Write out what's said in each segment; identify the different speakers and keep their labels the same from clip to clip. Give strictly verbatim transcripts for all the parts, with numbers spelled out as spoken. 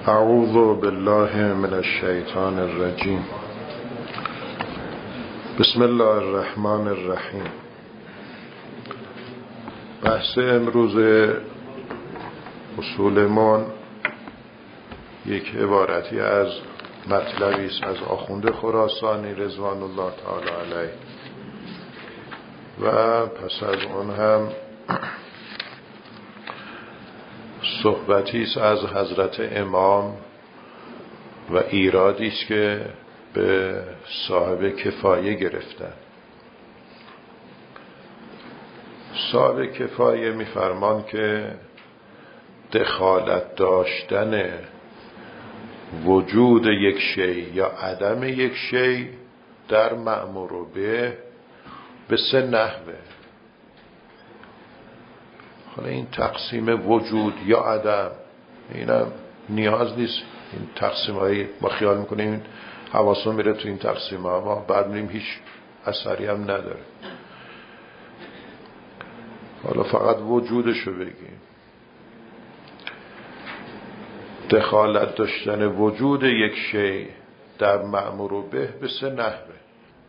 Speaker 1: اعوذ بالله من الشیطان الرجیم. بسم الله الرحمن الرحیم. بحث امروز اصولمان یک عبارتی از مطلبی است از آخوند خراسانی رضوان الله تعالی علیه و پس از اون هم صحبتی است از حضرت امام و ایرادی است که به صاحب کفایه گرفتن. صاحب کفایه میفرمان که دخالت داشتن وجود یک شیء یا عدم یک شیء در مأمور به به سه نحوه. حالا این تقسیم وجود یا عدم اینم نیاز نیست این تقسیم هایی ما خیال میکنیم این حواسون میره تو این تقسیم ها ما بعد میریم هیچ اثری هم نداره. حالا فقط وجودشو بگیم. دخالت داشتن وجود یک شیء در مأمور به به سه نحوه.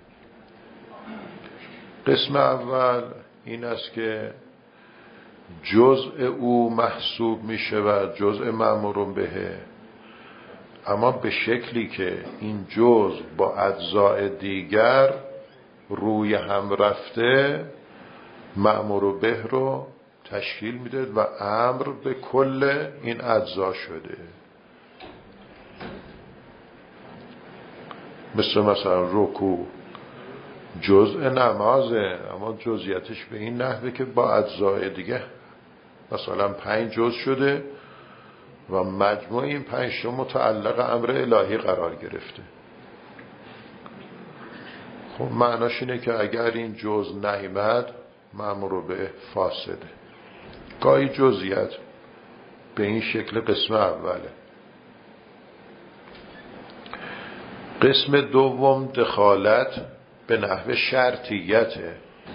Speaker 1: قسم اول این است که جزء او محسوب می شود جزء مأمور به، اما به شکلی که این جزء با اجزاء دیگر روی هم رفته مأمور به رو تشکیل میده و امر به کل این اجزا شده. مثل مثلا رکوع جزء نمازه اما جزئیاتش به این نحوه که با اجزای دیگه مثلا پنج جزء شده و مجموع این پنج تا متعلق امر الهی قرار گرفته. خب معناش اینه که اگر این جزء نیامد مأمور به فاسده. گاهی جزئیات به این شکل قسم اوله. قسم دوم دخالت به نحو شرطیته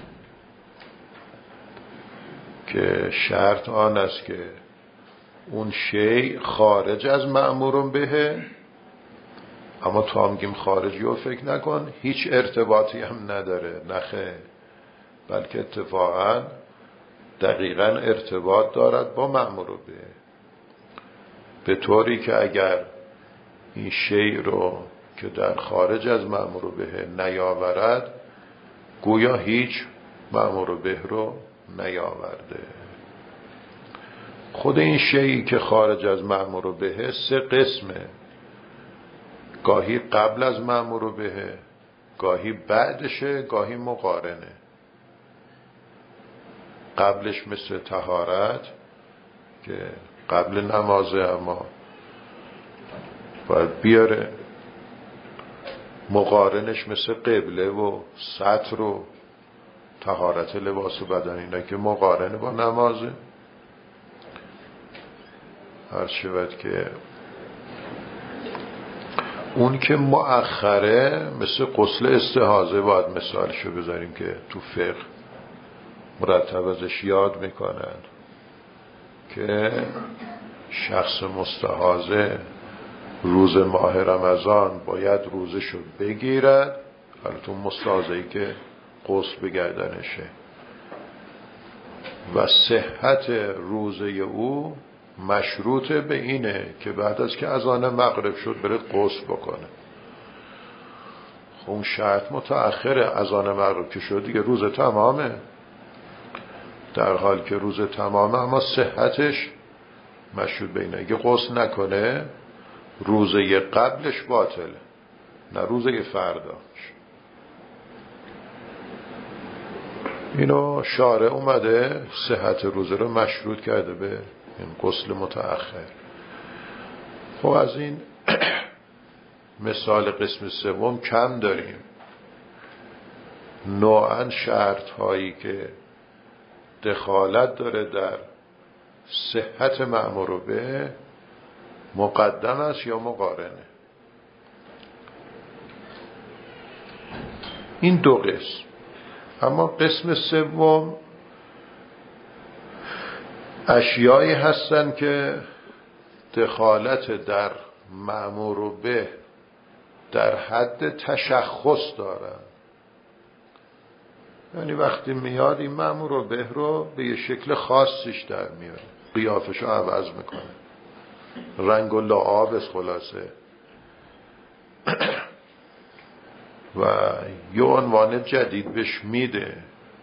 Speaker 1: که شرط آن است که اون شیء خارج از مأمور به، اما تو هم گیم خارجی رو فکر نکن هیچ ارتباطی هم نداره، نخه بلکه اتفاقا دقیقا ارتباط دارد با مأمور به، به طوری که اگر این شیء رو که در خارج از مأمور به نیاورد گویا هیچ مأمور به رو نیاورده. خود این شیئی که خارج از مأمور به سه قسمه، گاهی قبل از مأمور به، گاهی بعدشه، گاهی مقارنه. قبلش مثل طهارت که قبل نمازه اما باید بیاره، مقارنش مثل قبله و ستر و طهارت لباس و بدن اینا که مقارنه با نمازه. هر شود که اون که مؤخره مثل غسل استحاضه باید مثالشو بذاریم که تو فقه مرتب ازش یاد میکنن که شخص مستحاضه روز ماه رمضان باید روزشو بگیرد، حالتون مستحاضه‌ای که غسل به گردنشه و صحت روزه او مشروط به اینه که بعد از که اذان مغرب شد بره غسل بکنه. خب اون شرط متأخره، اذان مغرب که شد دیگه روزه تمامه، در حال که روزه تمامه اما صحتش مشروط به اینه. اگه غسل نکنه روزه قبلش باطله نه روزه فرداش. اینو شارع اومده صحت روزه رو مشروط کرده به این غسل متأخر. خب از این مثال قسم سوم کم داریم. نوعاً شرط هایی که دخالت داره در صحت مأمور به مقدم است یا مقارنه. این دو قسم. اما قسم سوم اشیایی هستن که دخالت در مأمور به در حد تشخص دارن. یعنی وقتی میاد این مأمور به رو به یه شکل خاصیش در میاره، قیافشو عوض میکنه، رنگ و لعابش خلاصه و یه عنوان جدید بهش میده.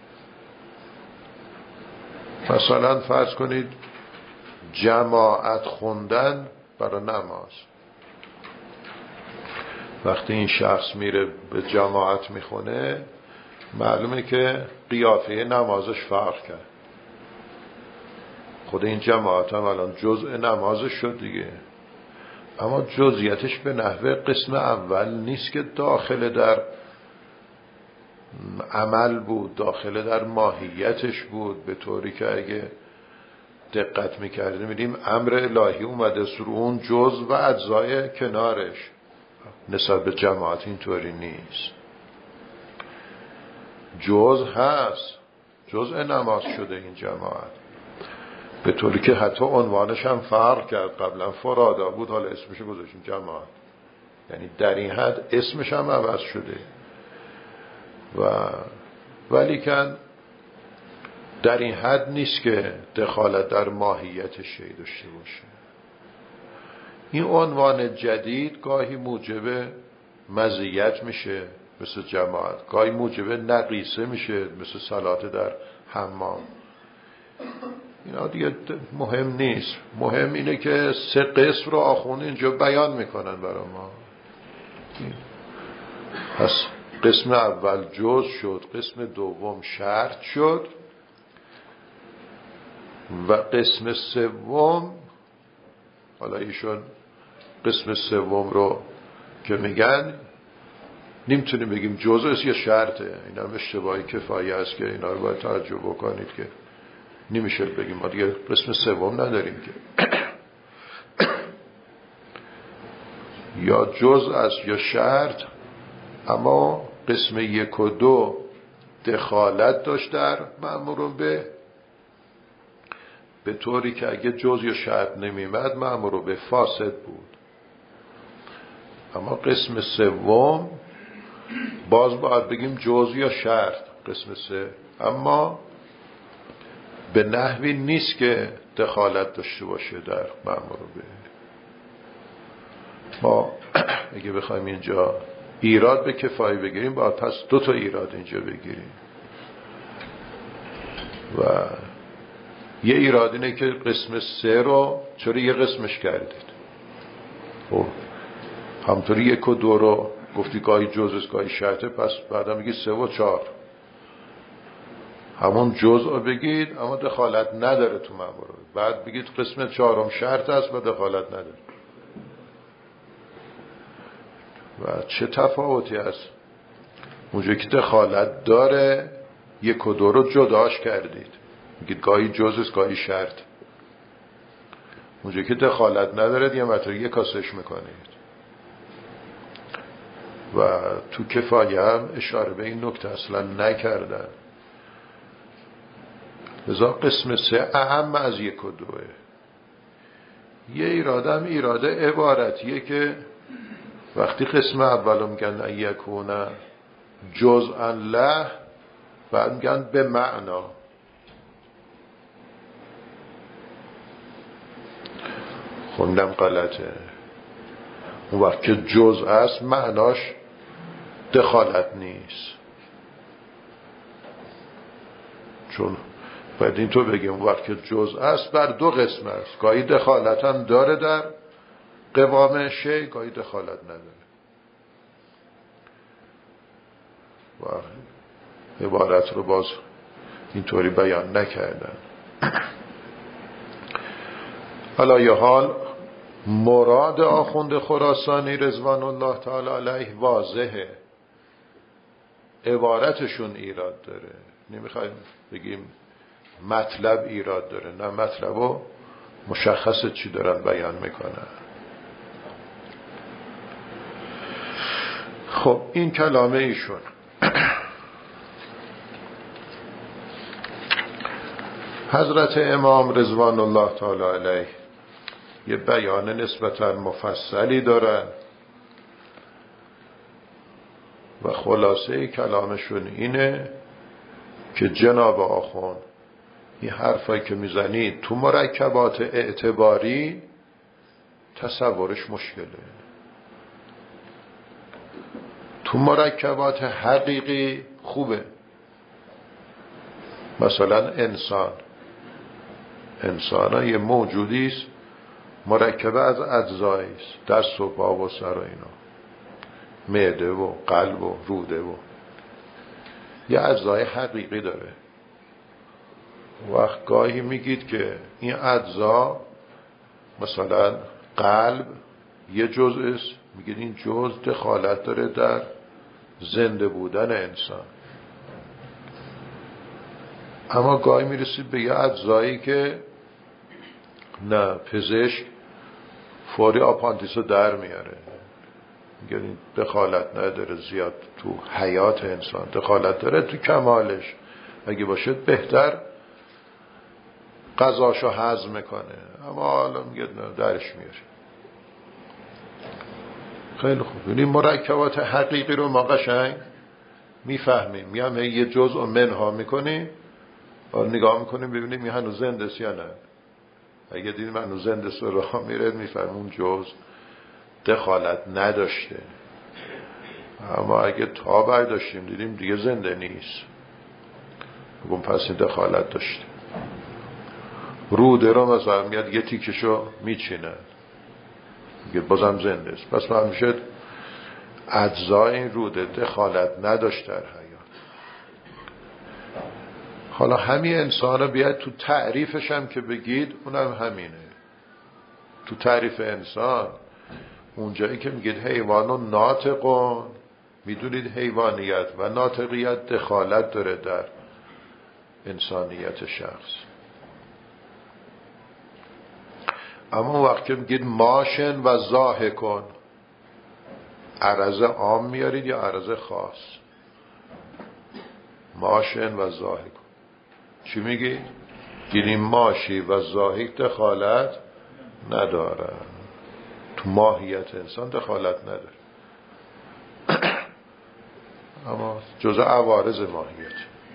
Speaker 1: مثلا فرض کنید جماعت خوندن برای نماز. وقتی این شخص میره به جماعت میخونه معلومه که قیافه نمازش فرق کرد. خود این جماعت هم الان جزء نمازش شد دیگه، اما جزئیاتش به نحوه قسم اول نیست که داخل در عمل بود، داخل در ماهیتش بود، به طوری که اگه دقت میکردیم می‌دیدیم امر الهی اومده سر اون جز و اجزای کنارش. نسبت به جماعت اینطوری نیست، جز هست، جزء نماز شده این جماعت، به طوری که حتی عنوانش هم فرق کرد. قبلا فرادا بود، حالا اسمش گذاشتیم جماعت، یعنی در این حد اسمش هم عوض شده. و ولیکن در این حد نیست که دخالت در ماهیت شی داشته باشه. این عنوان جدید گاهی موجب مزیت میشه مثل جماعت، گاهی موجب نقیصه میشه مثل صلات در حمام. اینا دیگه مهم نیست، مهم اینه که سه قسم رو آخوند اینجا بیان میکنن برای ما. پس قسم اول جز شد، قسم دوم شرط شد و قسم سوم، حالا ایشون قسم سوم رو که میگن نمیتونیم بگیم جزء یا شرطه. اینا هم اشتباهی کفایه است که اینا رو باید توجه بکنید که نمیشه بگیم ما دیگه قسم سوم نداریم که یا جزء است یا شرط. اما قسم یک و دو دخالت داشت در مأمور به، به طوری که اگه جزء یا شرط نمیمد مأمور به فاسد بود. اما قسم سوم باز باید بگیم جزء یا شرط، قسم سه، اما به نحوی نیست که دخالت داشته باشه در مأمور به. ما اگه بخوایم اینجا ایراد به کفایه بگیریم باید پس دو تا ایراد اینجا بگیریم. و یه ایراد اینه که قسم سه رو چرا یه قسمش کردید؟ خب همطوری یک و دو رو گفتی گاهی جزء گاهی شرطه، پس بعدا میگی سه و چهار همون جزء رو بگید اما دخالت نداره تو مأمور. بعد بگید قسم چهارم شرط است و دخالت نداره. و چه تفاوتی هست؟ اونجا که دخالت داره یک و دو رو جداش کردید، میگید گاهی جزء گاهی شرط. اونجا که دخالت نداره یه مطلب یک کاسش میکنید. و تو کفایه هم اشاره به این نکته اصلا نکردن. لذا قسم سه اهم از یک و دوه. یه ایراده هم ایراده عبارتیه که وقتی قسم اولو میگن ان یکونه جزءا له، بعد میگن به معنا. خوندم غلطه. اون وقت که جزء است معناش دخالت نیست، چون باید این تو بگیم اون وقت که جزء است بر دو قسم است، گاهی دخالت هم داره در قوام شی، گاهی دخالت نداره. و عبارت رو باز اینطوری بیان نکردن. حالا یه حال مراد آخوند خراسانی رضوان الله تعالی علیه واضحه، عبارتشون ایراد داره. نمیخوایم بگیم مطلب ایراد داره، نه، مطلبو مشخصه چی دارن بیان میکنن. خب این کلامه ایشون. حضرت امام رضوان الله تعالی علیه یه بیان نسبتا مفصلی دارن و خلاصه کلامشون اینه که جناب آخوند این حرفایی که میزنید تو مرکبات اعتباری تصورش مشکله، تو مرکبات حقیقی خوبه. مثلا انسان انسان یه موجودی است مرکبه از اجزایی است، دست و پا و سر و اینا، معده و قلب و روده و یه اجزای حقیقی داره. وقت گاهی میگید که این اجزا مثلا قلب یه جزء است، میگید این جزء دخالت داره در زنده بودن انسان. اما گاهی میرسید به یه اجزایی که نه، پزشک فوری آپاندیس رو در میاره، میگه این دخالت نداره زیاد تو حیات انسان، دخالت داره تو کمالش، اگه باشه بهتر غذاشو هضم میکنه، اما حالا میگه نه، درش میاره. خیلی خوب، یعنی مرکبات حقیقی رو ما قشنگ میفهمیم، میام یه جزء منها میکنیم و نگاه میکنیم ببینیم این هنوز زنده است یا نه. اگه دیدیم هنوز زنده است و راه میره، میفهمیم اون جزء دخالت نداشته. اما اگه تا برداشتیم دیدیم دیگه زنده نیست، بگم پس این دخالت داشته. روده رو مثلا میاد یه تیکشو میچینه، میگه بازم زنده است، پس من میشه اجزای این روده دخالت نداشت در حیات. حالا همین انسان رو بیاد تو تعریفش هم که بگید اونم همینه. تو تعریف انسان اونجایی که میگید حیوان و ناطقون، میدونید حیوانیت و ناطقیت دخالت داره در انسانیت شخص. اما وقت که میگید ماشن و ضاحکون، عرض عام میارید یا عرض خاص؟ ماشن و ضاحکون چی میگید؟ گیریم ماشی و ضاحک دخالت نداره، تو ماهیت انسان دخالت نداره، اما جزء عوارض ماهیت.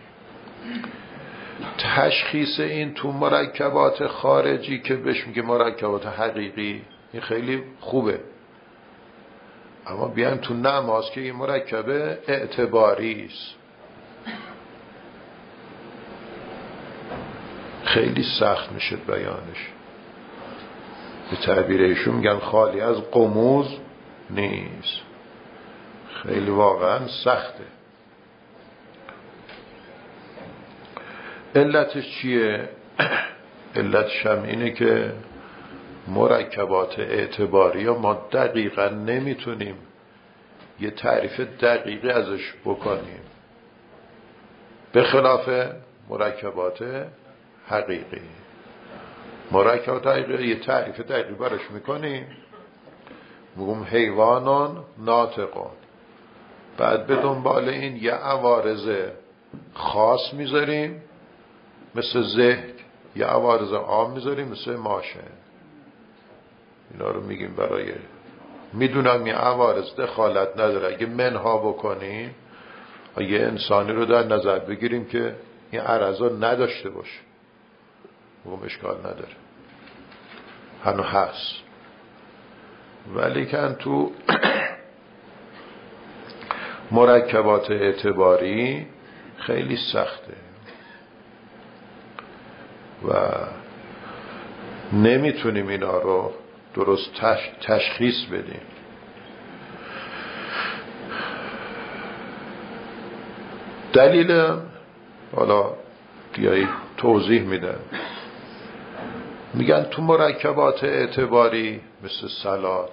Speaker 1: تشخیص این تو مرکبات خارجی که بهش میگه مرکبات حقیقی، این خیلی خوبه. اما بیان تو نماز که این مرکبه اعتباری است، خیلی سخت میشه بیانش. به تعبیر ایشون میگن خالی از قموز نیست، خیلی واقعا سخته. علتش چیه؟ علتش هم اینه که مرکبات اعتباری ما دقیقا نمیتونیم یه تعریف دقیقی ازش بکنیم، به خلاف مرکبات حقیقی. مرکبات حقیقی یه تعریف دقیقی براش میکنیم، میگم حیوانان ناطقون، بعد به دنبال این یه عوارض خاص میذاریم مثل ذهن، یه عوارض عام میذاریم مثل ماشن. اینا رو میگیم برای میدونم یه عوارض دخالت نداره، اگه منها بکنیم یه انسانی رو در نظر بگیریم که این عرضا نداشته باشه، میگم اشکال نداره، هنو هست. ولی که تو مرکبات اعتباری خیلی سخته و نمیتونیم اینا رو درست تش... تشخیص بدیم. دلیل حالا بیایی توضیح میدن، میگن تو مرکبات اعتباری مثل صلات،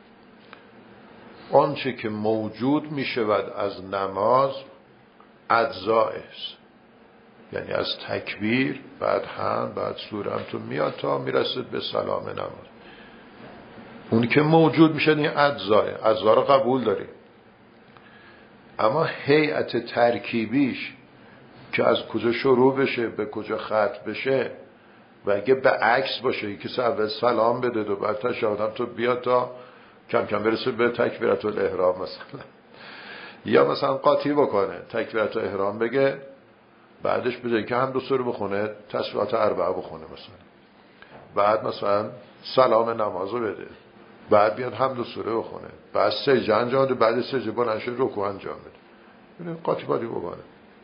Speaker 1: آنچه که موجود میشود از نماز اجزاء است، یعنی از تکبیر بعد هم بعد سوره هم تو میاد تا میرسید به سلام نماز. اون که موجود میشه این اجزاء، اجزا رو قبول داریم، اما هیئت ترکیبیش که از کجا شروع بشه به کجا ختم بشه و اگه به عکس باشه که اول سلام بده و بعد تشهد هم تو بیاد تا کم کم برسه به تکبیرت الاحرام مثلا، یا مثلا قاطی بکنه تکبیرت الاحرام بگه بعدش بده که هم دو سوره بخونه تسبیحات اربعه بخونه مثلا، بعد مثلا سلام نمازو بده، بعد بیاد هم دو سوره بخونه، بعد سجده انجام بده، بعد سجده بلند شه رکوع انجام بده، ببین قاطی قاطی بکنه.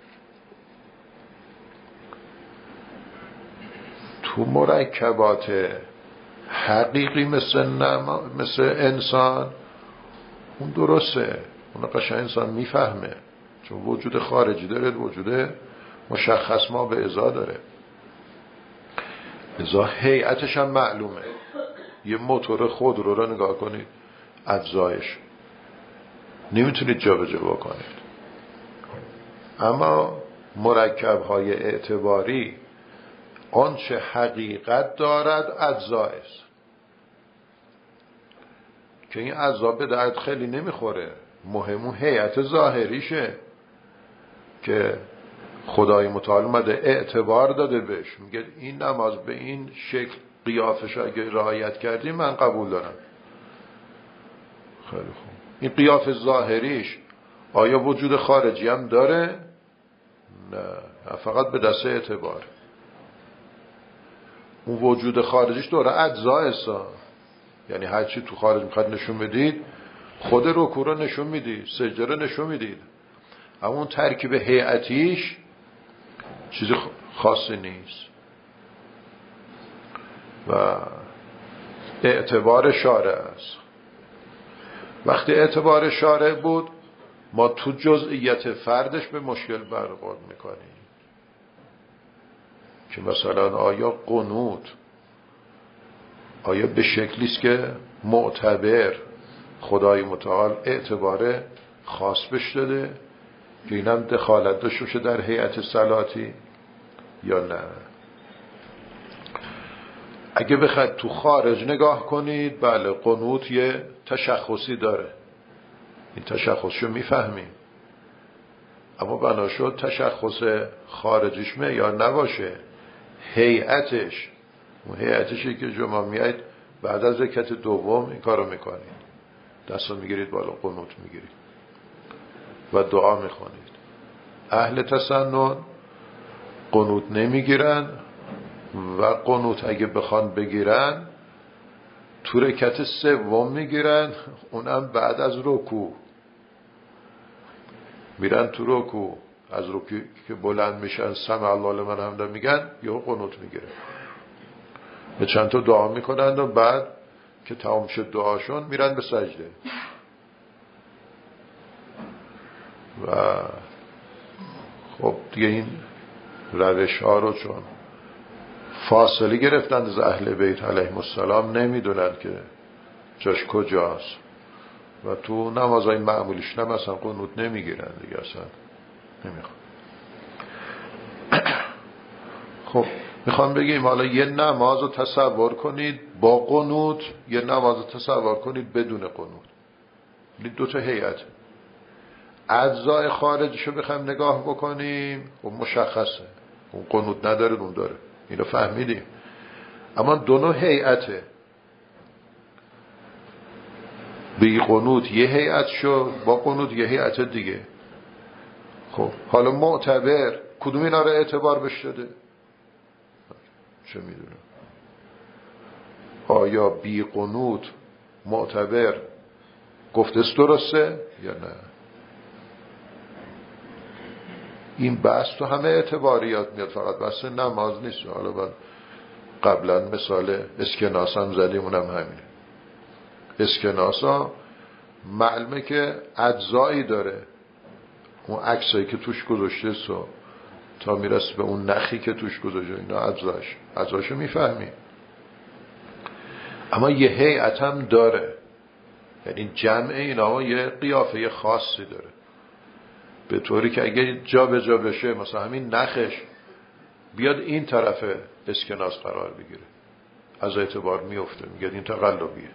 Speaker 1: تو مرکبات حقیقی مثل نما... مثل انسان اون درسته، اون قشنگ انسان میفهمه چون وجود خارجی داره، وجود مشخص ما به ازا داره، ازا هیئتش هم معلومه. یه موتور خودرو رو نگاه کنید، اجزایش نمیتونید جا به جا بکنید، اما مرکب‌های اعتباری آنچه حقیقت دارد اجزا است که این اجزا به درد خیلی نمیخوره، مهم اون هیئت ظاهریشه که خدای متعال اومده اعتبار داده بهش، میگه این نماز به این شکل قیافش اگه رعایت کردی من قبول دارم. خیلی خوب، این قیاف ظاهریش آیا وجود خارجی هم داره؟ نه، فقط به دست اعتبار. اون وجود خارجیش دوره اجزا است، یعنی هر چی تو خارج میخواد نشون بدید، خود رکوع رو نشون میدید، سجده رو نشون میدید، اما اون ترکیب هیئتیش چیز خاصی نیست. و اعتبار شارع است. وقتی اعتبار شارع بود ما تو جزئیت فردش به مشکل برخورد میکنیم که مثلا آیا قنوت آیا به شکلی است که معتبر خدای متعال اعتبار خاص بش داده که اینم دخالت داشته باشه در هیئت صلاتی یا نه؟ اگه بخواید تو خارج نگاه کنید، بله قنوت یه تشخصی داره، این تشخصشو میفهمیم، اما بنا شد تشخص خارجیش معیار نباشه، هیئتش، اون هیئتشی که شما میایید بعد از رکعت دوم این کارو میکنید، دستو میگیرید بالا قنوت میگیرید و دعا میخونید. اهل تسنن قنوت نمیگیرن و قنوت اگه بخوان بگیرن تو رکعت سوم میگیرن، اونم بعد از رکوع میرن تو رکوع، از رکوع که بلند میشن سمع الله لمن حمده میگن یهو قنوت میگیره، به چند تا دعا میکنند و بعد که تمام شد دعاشون میرن به سجده. و خب دیگه این روش ها رو چون فاصله گرفتن از اهل بیت علیهم السلام نمیدونن که جاش کجاست و تو نمازهای معمولیش هم اصلا قنوت نمیگیرن دیگه، اصلا نمیخوان. خب میخوام بگیم حالا یه نماز رو تصور کنید با قنوت، یه نماز رو تصور کنید بدون قنوت، این دو تا هیئت. اجزای خارجشو بخوایم نگاه بکنیم و مشخصه، اون قنوت نداره اون داره، اینو فهمیدیم، اما دو نوع هیئته، بی قنوت یه هیئت شو، با قنوت یه هیئت دیگه. خب حالا معتبر کدوم اینا رو اعتبار بش داده؟ چه میدونم، آیا بی قنوت معتبر گفتست درسته یا نه؟ این بحث تو همه اعتباریات میاد، فقط بحث نماز نیست. حالا من قبلا مثال اسکناس هم زدیم، اونم همینه. اسکناس ها معلومه که اجزایی داره، اون عکسایی که توش گذاشته سو تا میرسه به اون نخی که توش گذاشته، اینا اجزاش اجزاشو میفهمیم، اما یه هیئت هم داره، یعنی جمع اینا یه قیافه خاصی داره، به طوری که اگه جا به جا بشه مثلا همین نخش بیاد این طرف اسکناس قرار بگیره از اعتبار میفته، میگه این تقلبیه،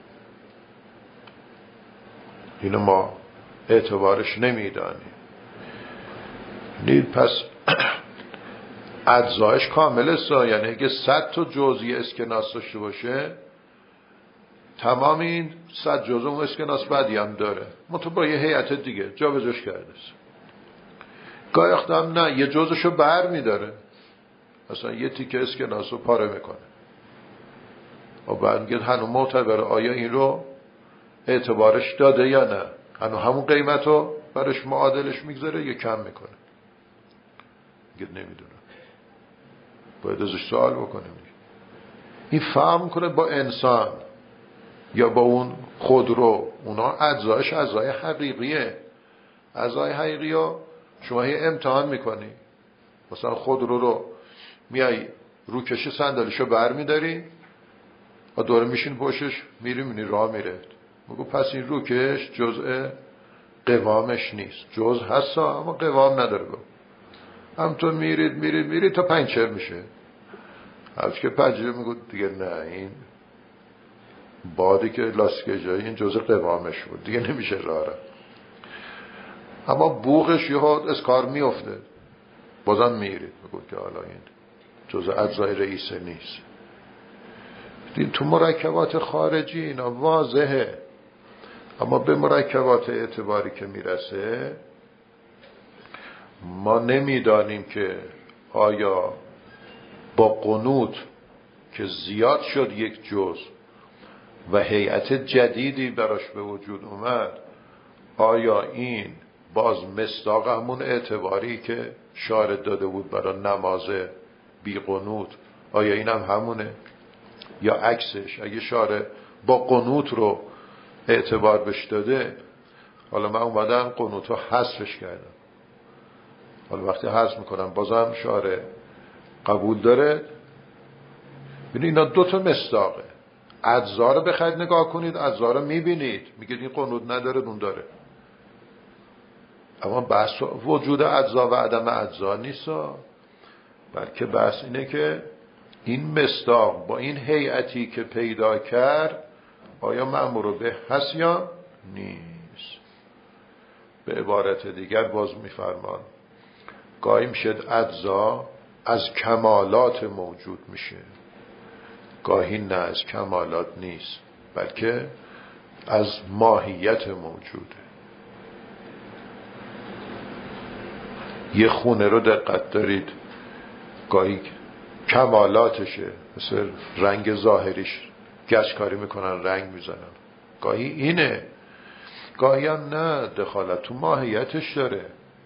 Speaker 1: اینو ما اعتبارش نمیدانیم. نید پس اجزایش کامل است، یعنی اگه صد تا جزئی اسکناس داشته باشه تمام این صد جزء اون اسکناس بعدی هم داره، منتها با یه هیئت دیگه جا به جاش کرده است. گاهی وقتا هم نه، یه جزءشو بر میداره، مثلا یه تیکه اسکناس رو پاره میکنه و بعد میگه هنوز معتبره، آیا این رو اعتبارش داده یا نه، هنوز همون قیمت رو برش معادلش میگذاره یا کم میکنه. میگه نمیدونم، باید ازش سوال بکنیم. این فهم کنه با انسان یا با اون خودرو، اونا اجزایش اجزای حقیقیه. اجزای حقیقی رو شما هی امتحان میکنی، مثلا خودرو رو میای روکش صندلیشو بر میداری و دوره میشین پشتش میری میری راه میره، میگو پس این روکش جزء قوامش نیست، جزء هستا اما قوام نداره. گو هم تو میرید میرید میرید تا پنچر میشه، از که پنچر میگو دیگه نه، این بادی که لاستیک جایی این جزء قوامش بود دیگه نمیشه راه رفت. اما بوغش یه ها از کار میفته، بازم میرید میگو که حالا این جزء اجزای رئیسه نیست. دین تو مرکبات خارجی اینا واضحه، اما به مرکبات اعتباری که میرسه ما نمیدانیم که آیا با قنوت که زیاد شد یک جزء و هیئت جدیدی براش به وجود اومد، آیا این باز مصداق همون اعتباری که شارع داده بود برای نماز بی قنوت، آیا این هم همونه یا عکسش؟ اگه شارع با قنوت رو اعتبار بش داده، حالا من اومدم قنوت رو حذفش کردم، حالا وقتی حذف میکنم بازم شارع قبول داره. ببینید اینا دو تا مصداقه. اجزا رو بخواید نگاه کنید، اجزا رو میبینید میگید این قنوت نداره اون داره، اما بحث وجود اجزا و عدم اجزا نیست، بلکه بحث اینه که این مصداق با این هیئتی که پیدا کرد آیا مأمور به هست یا نیست. به عبارت دیگر باز میفرمان گاهی میشه اجزا از کمالات موجود میشه، گاهی نه از کمالات نیست بلکه از ماهیت موجوده. یه خونه رو دقت دارید، گاهی کمالاتشه مثل رنگ ظاهریش گچ کاری میکنن رنگ میزنن، گاهی اینه، گاهی هم نه، دخالت تو ماهیتش داره.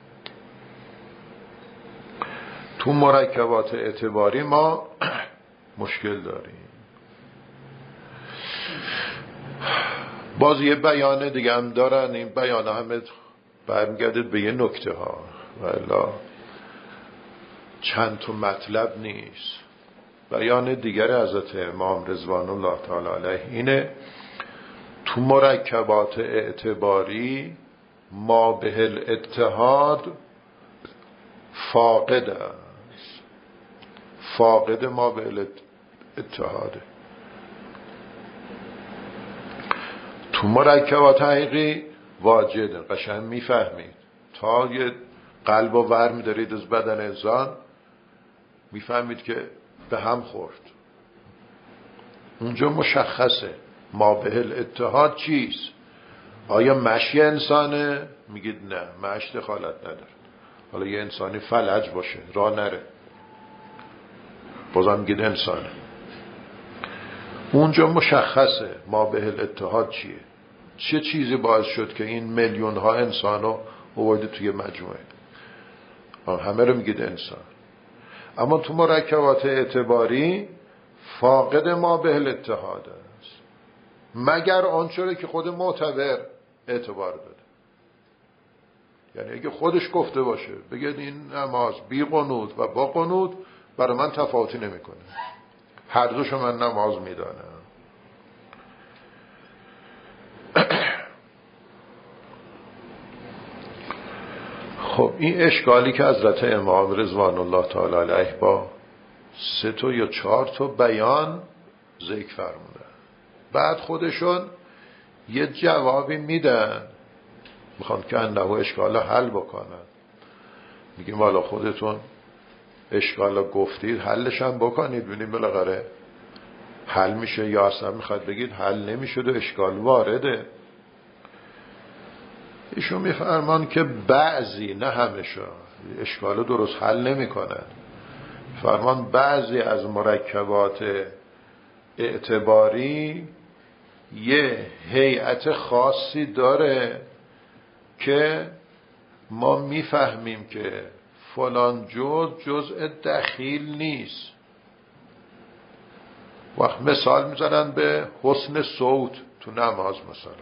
Speaker 1: تو مرکبات اعتباری ما مشکل داریم. باز یه بیان دیگه هم دارن، این بیان همه برمیگردید به یه نکته ها والا چند تا مطلب نیست. بیان دیگر حضرت امام رضوان الله تعالی علیه اینه تو مرکبات اعتباری ما به الاتحاد فاقد است، فاقد ما به الاتحاده. تو مرکبات حقیقی واجده، قشنگ میفهمید، تا یه قلب و ور میدارید از بدن انسان میفهمید که به هم خورد، اونجا مشخصه ما به الاتحاد چیست. آیا مشی انسانه؟ میگید نه، مش دخالت نداره. حالا یه انسانی فلج باشه راه نره، بازم میگید انسانه. اونجا مشخصه ما به الاتحاد چیه، چه چیزی باعث شد که این میلیون ها انسانو آورده توی مجموعه، همه رو میگید انسان. اما تو مرکبات اعتباری فاقد ما به الاتحاد است، مگر آنچه که خود معتبر اعتبار داده. یعنی اگه خودش گفته باشه بگید این نماز بی قنوت و با قنوت برای من تفاوتی نمیکنه، هر دوشو من نماز میدانم. خب این اشکالی که حضرت امام رضوان الله تعالی علیه با سه تا یا چهار تا بیان ذکر فرمودن، بعد خودشون یه جوابی میدن، میخوان که انه اشکال حل بکنن. میگیم والا خودتون اشکالا گفتید حلش هم بکنید، ببینید بالاخره حل میشه یا اصلا میخواد بگید حل نمیشد و اشکال وارده. ایشون میفرمان که بعضی، نه همشا، اشکال درست حل نمیکنن. فرمان بعضی از مرکبات اعتباری یه هیئت خاصی داره که ما میفهمیم که فلان جزء جزء دخیل نیست. وقت مثال میزنن به حسن صوت تو نماز مثلا،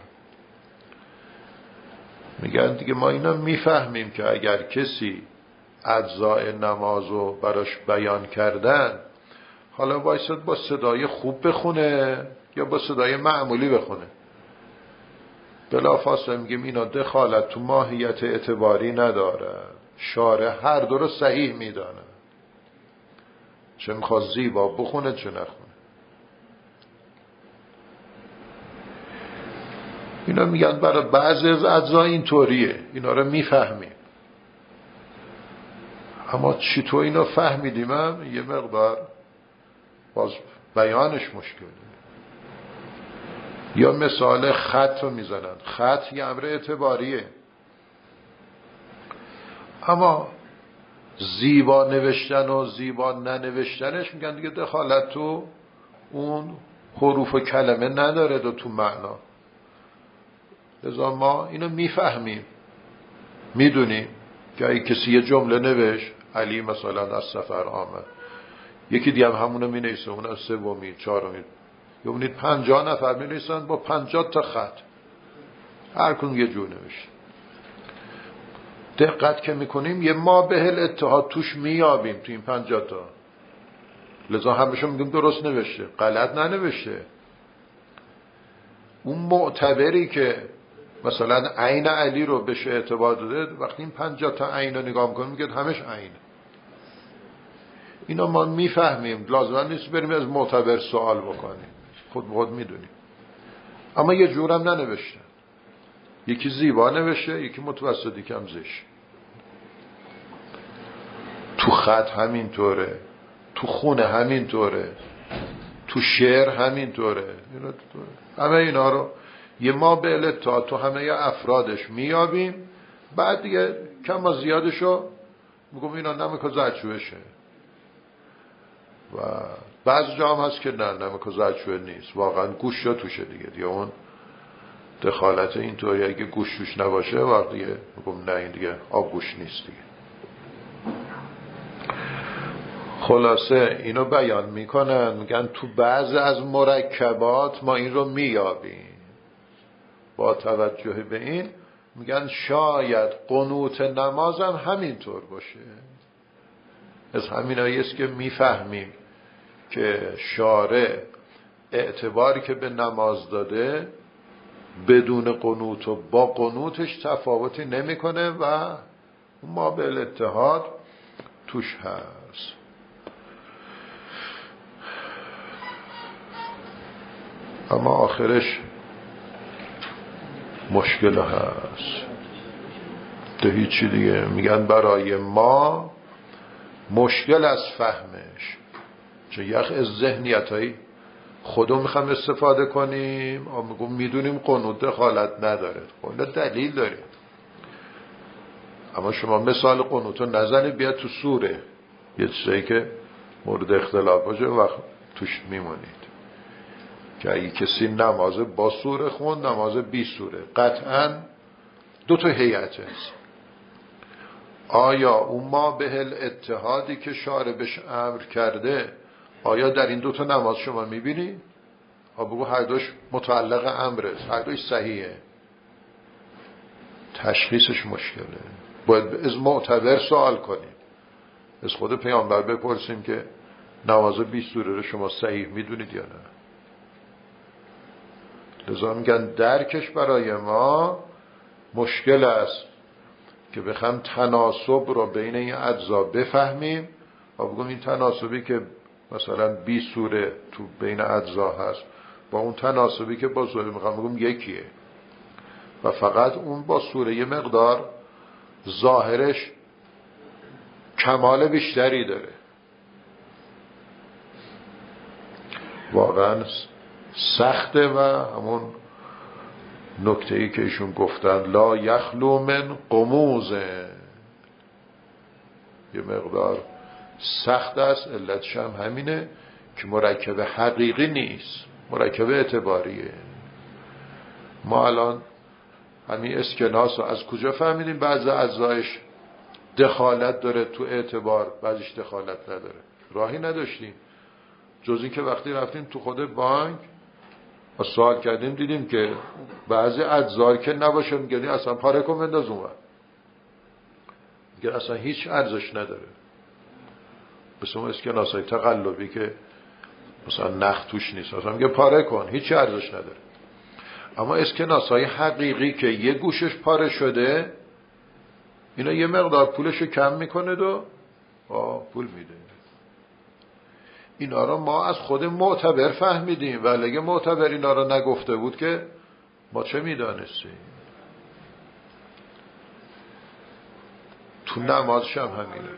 Speaker 1: میگن دیگه ما اینا میفهمیم که اگر کسی اجزای نمازو براش بیان کردن، حالا وایساد با صدای خوب بخونه یا با صدای معمولی بخونه، بلافاصله میگیم اینا دخالت تو ماهیت اعتباری نداره، شارع هر دو رو صحیح میدانه، چه میخواد زیبا بخونه چه نخونه. اینا میگن برای بعضی از اجزا اینطوریه، اینا رو میفهمیم. اما چطور اینو فهمیدیم هم یه مقدار باز بیانش مشکله. یا مثال خط رو میزنن، خط یه امر اعتباریه، اما زیبا نوشتن و زیبا ننوشتنش میگن دیگه دخالت تو اون حروف و کلمه نداره دو تو معنا. لذا ما اینو میفهمیم، میدونیم که اگه کسی یه جمله نوشت، علی مثلا از سفر آمد، یکی دیگه هم همونو می نویسه، اون از سومی چهارمی، یا ببینید پنجاه نفر می نویسن با پنجاه تا خط، هر کدوم یه جور نوشته. دقت که میکنیم یه ما به الاتحاد توش میابیم تو این پنجاه تا، لذا همشون میگیم درست نوشته، غلط ننوشته. اون معتبری که مثلا عین علی رو بهش اعتبار داده، وقتی این پنجاه تا عین رو نگاه میکنیم میگه همش عین. اینا ما میفهمیم، لازم نیست بریم از معتبر سوال بکنیم، خود به خود میدونیم. اما یه جورم ننوشتن، یکی زیبا نوشته، یکی متوسطی کم زشت. تو خط همینطوره، تو خونه همینطوره، تو شعر همینطوره. همه اینا رو یه ما به الاتحاد تو همه افرادش میابیم، بعد دیگه کم و زیادشو میگم اینا نمک و زرچوبشه. و بعض جا هم هست که نه نمک و زرچوبه نیست، واقعا گوشت توشه دیگه، دیگه اون دخالت اینطوری اگه گوشت توش نباشه وقت دیگه میگم نه این دیگه آب گوشت نیست دیگه. خلاصه اینو بیان میکنن، میگن تو بعض از مرکبات ما این رو میابیم. با توجه به این میگن شاید قنوت نماز هم همینطور باشه. از همین آیست که میفهمیم که شارع اعتباری که به نماز داده بدون قنوت و با قنوتش تفاوتی نمیکنه و ما به الاتحاد توش هست. اما آخرش مشکل هست، ده هیچی دیگه. میگن برای ما مشکل از فهمش، چه یخ از ذهنیت هایی خودمون میخوام استفاده کنیم، اما میگم میدونیم قنوت دخالت نداره، قنوت دلیل داره، اما شما مثال قنوت رو نزنید بیاد تو سوره، یه چیزایی که مورد اختلاف باشه وقت توش میمونید. که اگه کسی نماز با سوره خون، نماز بی سوره، قطعا دو تا هیئت هست. آیا اون ما به الاتحادی که شارع بهش امر کرده، آیا در این دو تا نماز شما میبینی؟ ها بگو هر دوش متعلق امره، هر دوش صحیحه. تشخیصش مشکله، باید از معتبر سوال کنیم، از خود پیامبر بپرسیم که نماز بی سوره رو شما صحیح میدونید یا نه. لذا میگن درکش برای ما مشکل است که بخوام تناسب رو بین این اجزا بفهمیم و بگم این تناسبی که مثلا بی سوره تو بین اجزا هست با اون تناسبی که با سوره میخوام بگم یکیه، و فقط اون با سوره یه مقدار ظاهرش کمال بیشتری داره. واقعا سخته و همون نکته‌ای که ایشون گفتن لا یخلو من قموزه یه مقدار سخت است. علتش هم همینه که مرکب حقیقی نیست، مرکب اعتباریه. ما الان همین اسکناس رو از کجا فهمیدیم بعضی اجزایش دخالت داره تو اعتبار، بعضیش دخالت نداره؟ راهی نداشتیم جز این که وقتی رفتیم تو خود بانک و سوال کردیم دیدیم که بعضی اجزا که نباشه میگن اصلا پاره کن بنداز اونور، میگن اصلا هیچ ارزش نداره. مثل اون اسکناسای تقلبی که مثلا نخ توش نیست، اصلا میگه پاره کن، هیچ ارزش نداره. اما اسکناسای حقیقی که یه گوشش پاره شده اینا یه مقدار پولشو کم میکنه و پول میده. اینا رو ما از خود معتبر فهمیدیم، ولی اگه معتبر اینا رو نگفته بود که ما چه میدانستیم؟ تو نمازش هم همینه.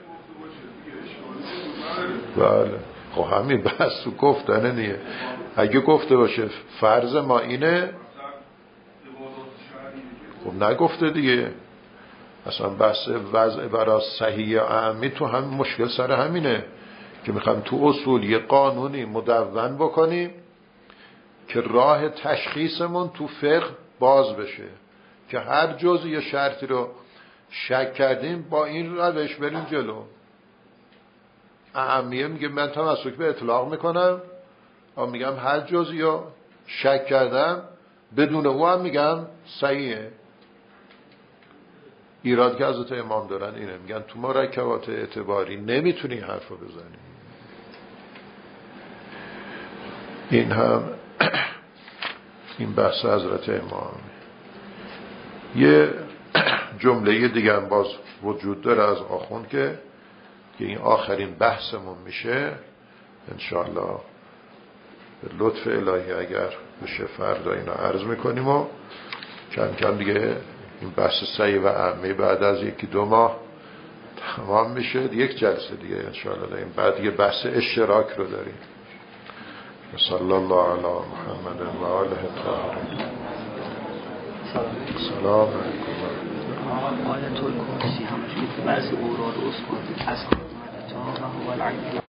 Speaker 1: بله خب همین بس تو گفتنه نیه. اگه گفته باشه فرض ما اینه خب نگفته دیگه. اصلا بحث وضع برای صحیح اعمی تو هم مشکل سر همینه که میخوام تو اصول یه قانونی مدون بکنیم که راه تشخیصمون تو فقه باز بشه، که هر جزء یه شرطی رو شک کردیم با این روش بریم جلو. اعمیه میگه من تمسک به اطلاق میکنم و میگم هر جزئی رو شک کردم، بدون او هم میگم صحیحه. ایراد که حضرت امام دارن اینه، میگن تو مرکبات اعتباری نمیتونی حرف رو بزنی. این هم این بحث حضرت امام. یه جمله دیگه هم باز وجود داره از آخوند که که این آخرین بحثمون میشه انشاءالله به لطف الهی اگر بشه فردا اینو عرض میکنیم و کم کم دیگه این بحث سعی و عمی بعد از یکی دو ماه تمام میشه. یک جلسه دیگه انشاءالله داریم، بعد دیگه بحث اشتراک رو داریم. صلی الله علی محمد و آله الطاهرین. سلام علیکم.
Speaker 2: آیت الکرسی همش که بعضی اوراد اثبات از خدمت تا و هو العلی